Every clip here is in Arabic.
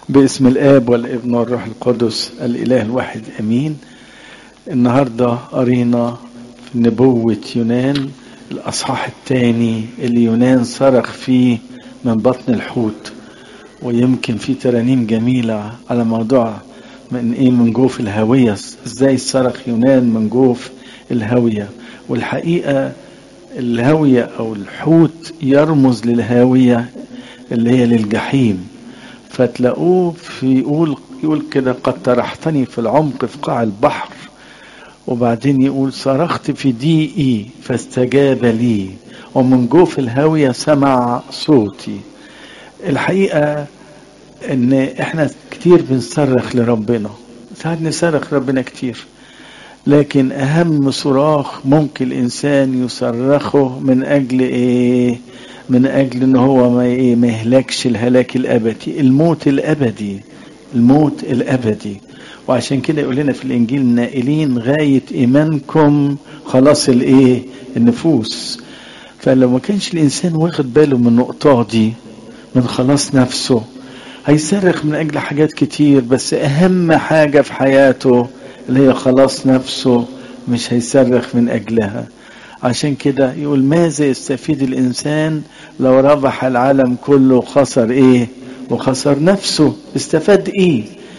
باسم الآب والابن والروح القدس الإله الواحد أمين. النهاردة قرينا في نبوة يونان الأصحاح الثاني اللي يونان صرخ فيه من بطن الحوت، ويمكن في ترانيم جميلة على موضوع من جوف الهاوية، ازاي صرخ يونان من جوف الهاوية. والحقيقة الهاوية أو الحوت يرمز للهاوية اللي هي للجحيم. فتلاقوه يقول كده: قد طرحتني في العمق في قاع البحر. وبعدين يقول: صرخت في ضيقي فاستجاب لي، ومن جوف الهاوية سمع صوتي. الحقيقة ان احنا كتير بنصرخ لربنا، ساعات نصرخ ربنا كتير، لكن اهم صراخ ممكن الانسان يصرخه من اجل ايه؟ من اجل ان هو ما يهلكش الهلاك الابدي، الموت الابدي، الموت الابدي. وعشان كده يقول لنا في الانجيل: نائلين غاية ايمانكم خلاص النفوس. فلو ما كانش الانسان واخد باله من النقطة دي من خلاص نفسه، هيصرخ من اجل حاجات كتير، بس اهم حاجة في حياته اللي هي خلاص نفسه مش هيصرخ من اجلها. عشان كده يقول: ماذا يستفيد الانسان لو ربح العالم كله وخسر ايه؟ وخسر نفسه، استفاد ايه؟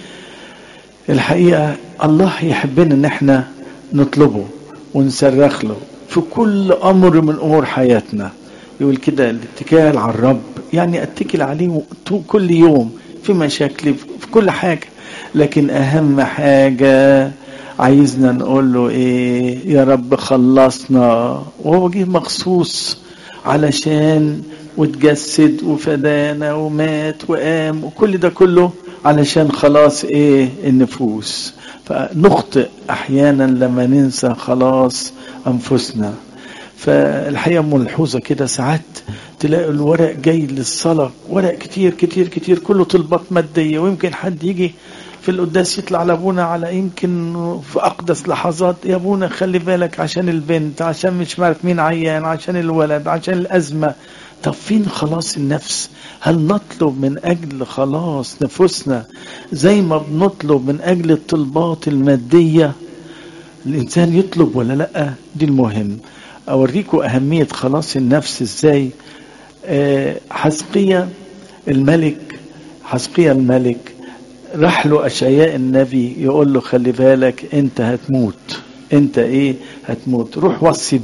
الحقيقة الله يحبنا ان احنا نطلبه ونصرخ له في كل امر من امور حياتنا. يقول كده: الاتكال على الرب، يعني اتكل عليه كل يوم في مشاكل في كل حاجة، لكن اهم حاجة عايزنا نقول له ايه؟ يا رب خلصنا. وهو جه مخصوص علشان وتجسد وفدانا ومات وقام، وكل ده كله علشان خلاص ايه؟ النفوس. فنخطئ احيانا لما ننسى خلاص انفسنا. فالحقيقة ملحوظة كده، ساعات تلاقي الورق جاي للصلاة، ورق كتير كتير كتير كله طلبات مادية، ويمكن حد يجي في القداس يطلع لابونا على يمكن في أقدس لحظات: يا ابونا خلي بالك عشان البنت، عشان مش عارف مين عيان، عشان الولد، عشان الأزمة. طب فين خلاص النفس؟ هل نطلب من أجل خلاص نفوسنا زي ما بنطلب من أجل الطلبات المادية؟ الإنسان يطلب ولا لأ؟ دي المهم. أوريكم أهمية خلاص النفس إزاي. حزقيا الملك راح له أشعياء النبي يقول له: خلي بالك انت هتموت، انت ايه؟ هتموت. روح وصي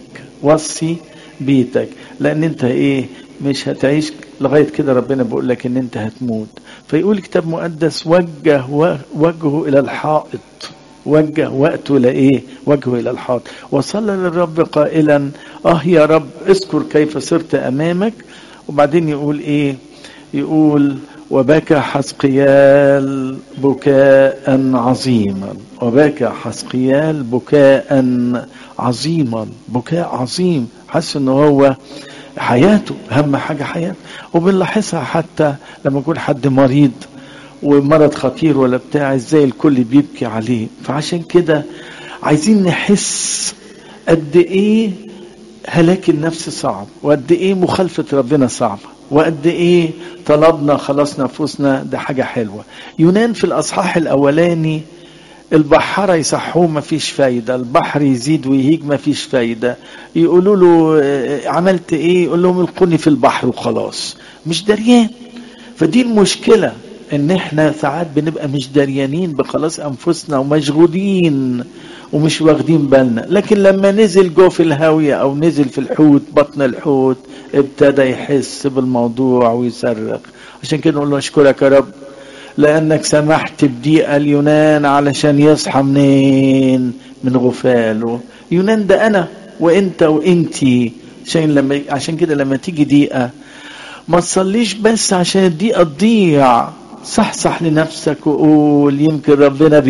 بيتك لان انت ايه؟ مش هتعيش لغاية كده. ربنا بيقول لك ان انت هتموت. فيقول كتاب مقدس: وجهه الى الحائط، وجه وقته لإيه؟ وجهه إلى الحائط، وصلى للرب قائلا: يا رب اذكر كيف صرت أمامك. وبعدين يقول إيه؟ يقول: وبكى حزقيال بكاء عظيما، وبكى حزقيال بكاء عظيما، بكاء عظيم. حس انه هو حياته اهم حاجة حياته. وبنلاحظها حتى لما يكون حد مريض ومرض خطير ولا بتاع، ازاي الكل بيبكي عليه. فعشان كده عايزين نحس قد ايه هلاك النفس صعب، وقد ايه مخالفة ربنا صعبة، وقد ايه طلبنا خلاص نفوسنا ده حاجة حلوة. يونان في الاصحاح الاولاني البحارة يصحوه مفيش فايدة، البحر يزيد ويهيج مفيش فايدة، يقولوا له عملت ايه؟ يقول لهم: القوني في البحر وخلاص، مش دريان. فدي المشكلة، ان احنا ساعات بنبقى مش دريانين بخلاص انفسنا ومشغولين ومش واخدين بالنا. لكن لما نزل جوه في الهاوية او نزل في الحوت، بطن الحوت، ابتدى يحس بالموضوع ويصرخ. عشان كده نقول له: اشكرك يا رب لانك سمحت بضيقة اليونان علشان يصحى منين؟ من غفاله. يونان ده انا وانت وانتي. عشان كده لما تيجي ضيقة ما تصليش بس عشان الضيقة تضيع، صح لنفسك وقول: يمكن ربنا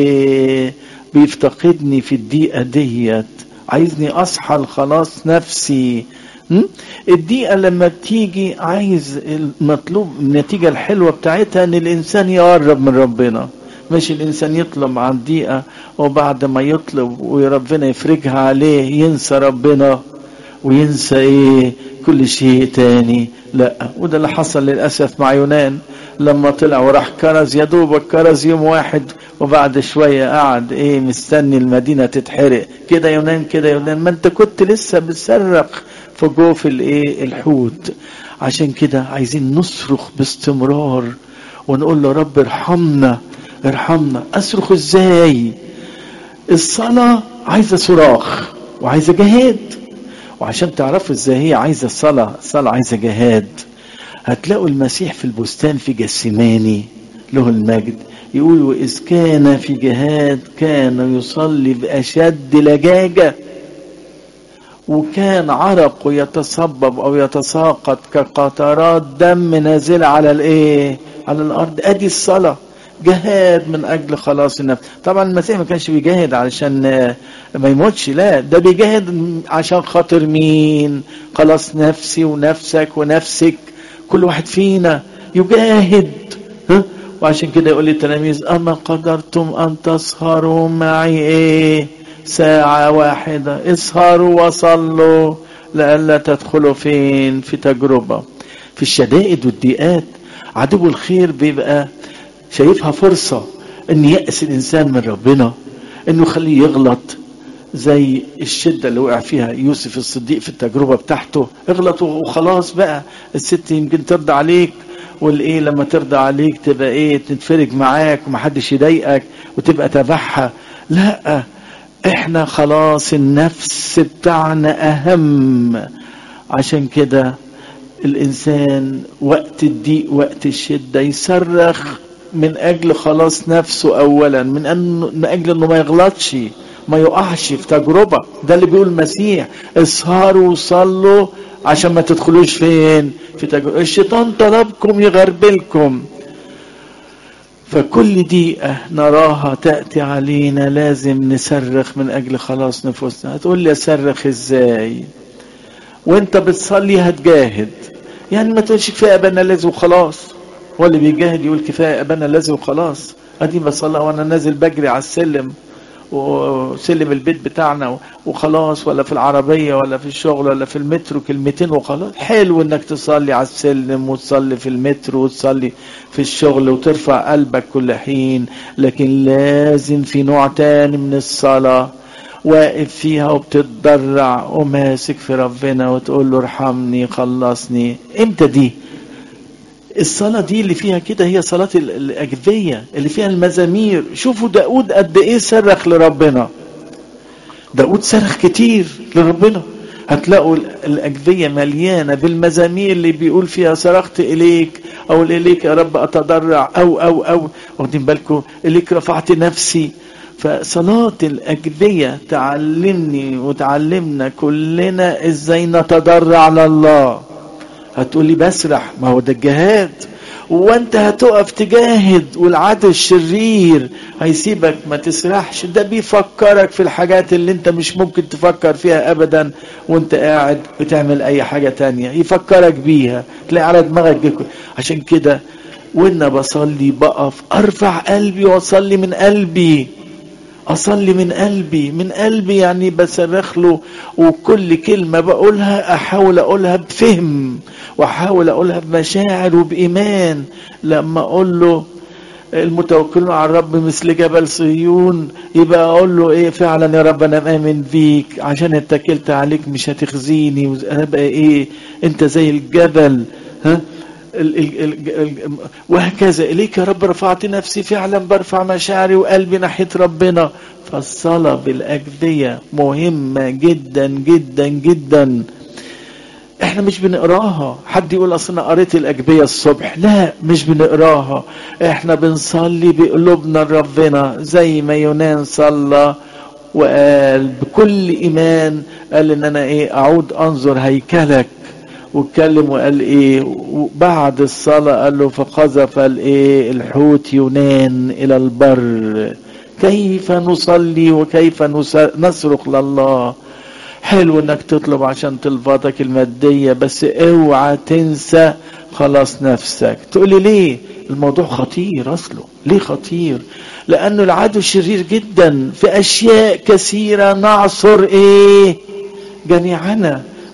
بيفتقدني في الضيقة ديت، عايزني اصحى لخلاص نفسي. الضيقة لما بتيجي عايز المطلوب النتيجة الحلوة بتاعتها ان الانسان يقرب من ربنا، مش الانسان يطلب عن ضيقة وبعد ما يطلب وربنا يفرجها عليه ينسى ربنا وينسى كل شيء تاني. لا، وده اللي حصل للأسف مع يونان. لما طلع وراح كرز، يا دوبك كرز يوم واحد وبعد شوية قعد مستني المدينة تتحرق. كده يونان كده يونان، ما انت كنت لسه بتصرخ في جوف الحوت. عشان كده عايزين نصرخ باستمرار ونقول له رب ارحمنا ارحمنا. اصرخ ازاي؟ الصلاة عايزة صراخ وعايزة جهاد. وعشان تعرفوا ازاي هي عايزة الصلاة عايزة جهاد، هتلاقوا المسيح في البستان في جسيماني له المجد يقول وإذ كان في جهاد كان يصلي بأشد لجاجة، وكان عرقه يتصبب أو يتساقط كقطرات دم نازلة على على الأرض. أدي الصلاة، جهاد من أجل خلاص النفس. طبعا المسيح ما كانش بيجاهد علشان ما يموتش، لا، ده بيجاهد عشان خاطر مين؟ خلاص نفسي ونفسك ونفسك، كل واحد فينا يجاهد. وعشان كده يقول للتلاميذ أما قدرتم أن تسهروا معي ساعة واحدة، اسهروا وصلوا لئلا تدخلوا فين؟ في تجربة. في الشدائد والضيقات عدو الخير بيبقى شايفها فرصة ان يأس الانسان من ربنا، انه يخليه يغلط، زي الشدة اللي وقع فيها يوسف الصديق في التجربة بتاعته. اغلط وخلاص بقى، الست يمكن ترضى عليك، لما ترضى عليك تبقى تتفرج معاك ومحدش يضايقك وتبقى تبعها. لا، احنا خلاص النفس بتاعنا اهم. عشان كده الانسان وقت الضيق وقت الشدة يصرخ من اجل خلاص نفسه اولا، من اجل انه ما يغلطش ما يقعش في تجربة. ده اللي بيقول المسيح، اسهروا وصلوا عشان ما تدخلوش فين؟ في تجربة. الشيطان طلبكم يغربلكم. فكل دقيقة نراها تأتي علينا لازم نصرخ من اجل خلاص نفوسنا. هتقول لي اصرخ ازاي؟ وانت بتصلي هتجاهد، يعني ما تقولش كفاية ابانا الذي وخلاص. هو اللي بيجاهد يقول كفاية ابانا الذي وخلاص. ادي بصلي وانا نازل بجري على السلم وسلم البيت بتاعنا وخلاص، ولا في العربية ولا في الشغل ولا في المترو، كلمتين وخلاص. حلو انك تصلي على السلم وتصلي في المترو وتصلي في الشغل وترفع قلبك كل حين، لكن لازم في نوع تاني من الصلاة واقف فيها وبتتضرع وماسك في ربنا وتقول له ارحمني خلصني. امتى دي؟ الصلاة دي اللي فيها كده هي صلاة الأجبية اللي فيها المزامير. شوفوا داود قد ايه صرخ لربنا، داود صرخ كتير لربنا. هتلاقوا الأجبية مليانة بالمزامير اللي بيقول فيها صرخت إليك، أو إليك يا رب أتضرع، أو واخدين بالكم إليك رفعت نفسي. فصلاة الأجبية تعلمني وتعلمنا كلنا إزاي نتضرع لله. هتقولي بسرح، ما هو ده الجهاد، وانت هتقف تجاهد والعدو الشرير هيسيبك ما تسرحش. ده بيفكرك في الحاجات اللي انت مش ممكن تفكر فيها ابدا وانت قاعد بتعمل اي حاجة تانية، يفكرك بيها تلاقي على دماغك جيكو. عشان كده وانا بصلي بقف ارفع قلبي واصلي من قلبي، اصلي من قلبي يعني بصرخ له، وكل كلمة بقولها احاول اقولها بفهم واحاول اقولها بمشاعر وبايمان. لما اقول له المتوكلون على الرب مثل جبل صهيون، يبقى اقول له فعلا يا رب انا مآمن بيك، عشان اتكلت عليك مش هتخزيني، وابقى انت زي الجبل. وهكذا إليك يا رب رفعت نفسي، فعلا برفع مشاعري وقلبي ناحية ربنا. فالصلاة بالأجبية مهمة جدا جدا جدا. احنا مش بنقراها. حد يقول اصلا قريت الأجبية الصبح، لا مش بنقراها، احنا بنصلي بقلوبنا لربنا زي ما يونان صلى وقال بكل إيمان، قال ان انا اعود انظر هيكلك، واتكلم وقال وبعد الصلاة قال له فقذف الحوت يونان الى البر. كيف نصلي وكيف نصرخ لله. حلو انك تطلب عشان طلباتك المادية، بس اوعى تنسى خلاص نفسك. تقولي ليه؟ الموضوع خطير اصله. ليه خطير؟ لانه العدو شرير جدا في اشياء كثيرة نعصر جميعنا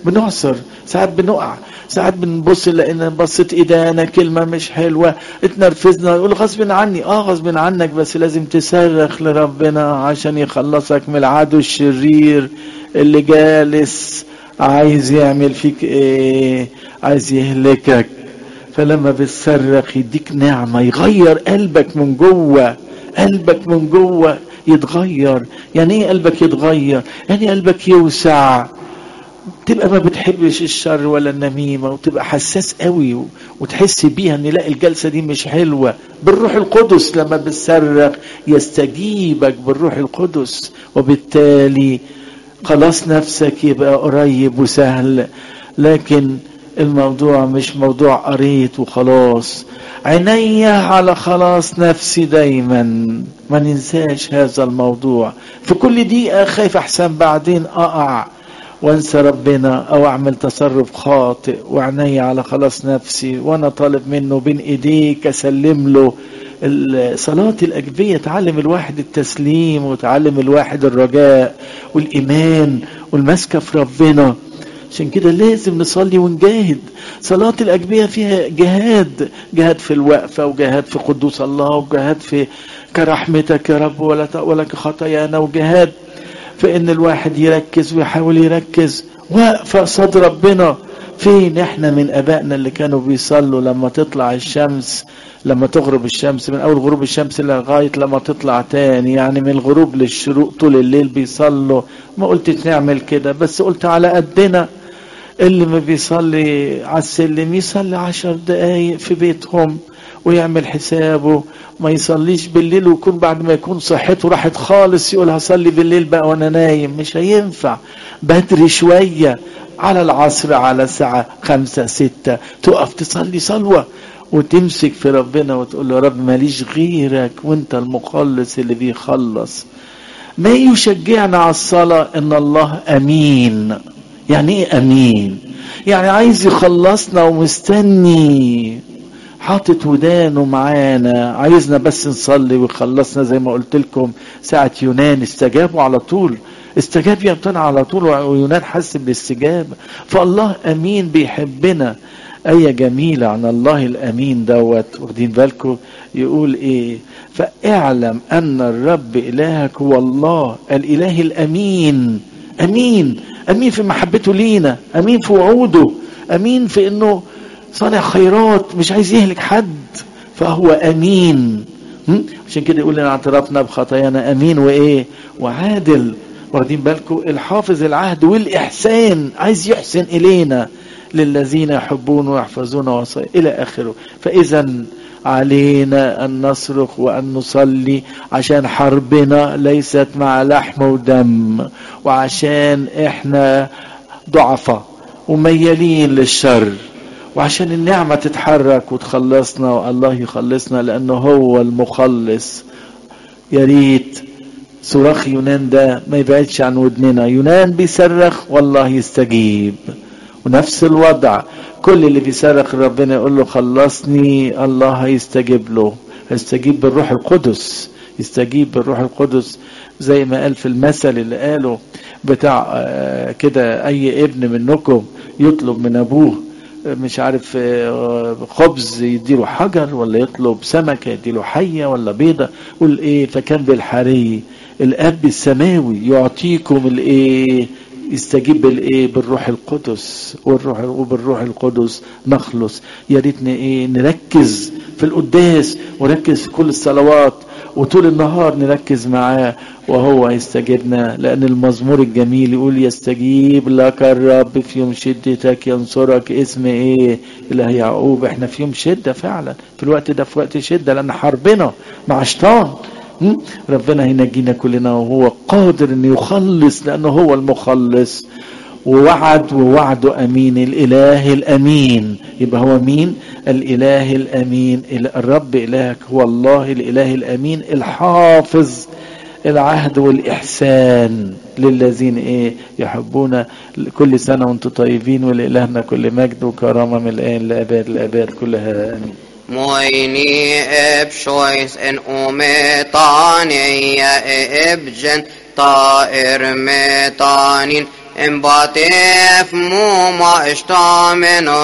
بنعصر، ساعات بنقع، ساعات بنبص لان بصت ايدينا كلمة مش حلوة اتنرفزنا، يقول غصب عني. غصب عنك، بس لازم تصرخ لربنا عشان يخلصك من العدو الشرير اللي جالس عايز يعمل فيك ايه؟ عايز يهلكك. فلما بتصرخ يديك نعمة، يغير قلبك من جوه، قلبك من جوه يتغير. يعني ايه قلبك يتغير؟ يعني قلبك يوسع، تبقى ما بتحبش الشر ولا النميمة، وتبقى حساس قوي وتحس بيها ان لا الجلسة دي مش حلوة. بالروح القدس لما بتصرخ يستجيبك بالروح القدس، وبالتالي خلاص نفسك يبقى قريب وسهل. لكن الموضوع مش موضوع قريت وخلاص. عيني على خلاص نفسي دايما، ما ننساش هذا الموضوع. في كل دقيقة خايف احسن بعدين اقع وانسى ربنا او اعمل تصرف خاطئ، وعيني على خلاص نفسي، وانا طالب منه بين ايديك اسلم له. صلاة الأجبية تعلم الواحد التسليم، وتعلم الواحد الرجاء والإيمان والمسكة في ربنا. عشان كده لازم نصلي ونجاهد. صلاة الأجبية فيها جهاد، جهاد في الوقفة، وجهاد في قدوس الله، وجهاد في كرحمتك يا رب ولا كخطايانا، وجهاد في ان الواحد يركز ويحاول يركز وقفة قصاد ربنا. فين احنا من ابائنا اللي كانوا بيصلوا لما تطلع الشمس، لما تغرب الشمس، من اول غروب الشمس لغاية لما تطلع تاني، يعني من الغروب للشروق طول الليل بيصلوا. ما قلتش نعمل كده، بس قلت على قدنا. اللي ما بيصلي على السلم يصلي 10 دقايق في بيتهم ويعمل حسابه، ما يصليش بالليل ويكون بعد ما يكون صحته راحت خالص يقول هصلي بالليل بقى وانا نايم. مش هينفع. بدري شوية على العصر، على الساعة 5 6 تقف تصلي صلوة وتمسك في ربنا وتقول له رب ماليش غيرك، وانت المخلص اللي بيخلص. ما يشجعنا على الصلاة ان الله امين. يعني ايه امين؟ يعني عايز يخلصنا ومستني، حاطط ودانه معانا، عايزنا بس نصلي ويخلصنا. زي ما قلت لكم ساعة يونان استجابوا على طول، استجاب يمتنع على طول، ويونان حس بالاستجابة. فالله امين بيحبنا. آية جميلة عن الله الامين دوت، واخدين بالكم؟ يقول ايه؟ فاعلم ان الرب الهك هو الله الاله الامين. امين، امين في محبته لينا، امين في وعوده، امين في انه صانع خيرات، مش عايز يهلك حد، فهو امين. عشان كده يقول لنا اعترفنا بخطايانا امين وايه؟ وعادل. واخدين بالكم؟ الحافظ العهد والاحسان، عايز يحسن الينا للذين يحبون ويحفظون وصايا الى اخره. فاذا علينا ان نصرخ وان نصلي، عشان حربنا ليست مع لحم ودم، وعشان احنا ضعفة وميالين للشر، وعشان النعمة تتحرك وتخلصنا، والله يخلصنا لانه هو المخلص. يا ريت صراخ يونان ده ما يبعدش عن ودننا. يونان بيصرخ والله يستجيب، ونفس الوضع كل اللي بيصرخ ربنا يقول له خلصني، الله هيستجيب له، هيستجيب بالروح القدس، يستجيب بالروح القدس. زي ما قال في المثل اللي قاله بتاع كده، اي ابن منكم يطلب من ابوه مش عارف خبز يديله حجر، ولا يطلب سمكة يديله حية ولا بيضة. قل ايه؟ فكان بالحري الاب السماوي يعطيكم الايه؟ يستجيب بالايه؟ بالروح القدس. وبالروح القدس نخلص. يا ريتنا ايه؟ نركز في القداس، ونركز في كل الصلوات، وطول النهار نركز معاه وهو يستجيبنا. لأن المزمور الجميل يقول يستجيب لك الرب في يوم شدتك، ينصرك اسم ايه؟ إله يعقوب. احنا في يوم شدة فعلا، في الوقت ده في وقت شدة، لأن حربنا مع شيطان. ربنا هينجينا كلنا، وهو قادر ان يخلص لأنه هو المخلص، ووعده أمين. الإله الأمين يبقى هو مين؟ الإله الأمين. الرب إلهك هو الله الإله الأمين الحافظ العهد والإحسان للذين ايه؟ يحبون. كل سنة وانتم طيبين، ولإلهنا كل مجد وكرامة من الآن لأباد الآباد كلها آمين. مويني ابشويس ان اميطاني ابجن طائر ميطانين إن باتف مو ما اشتا من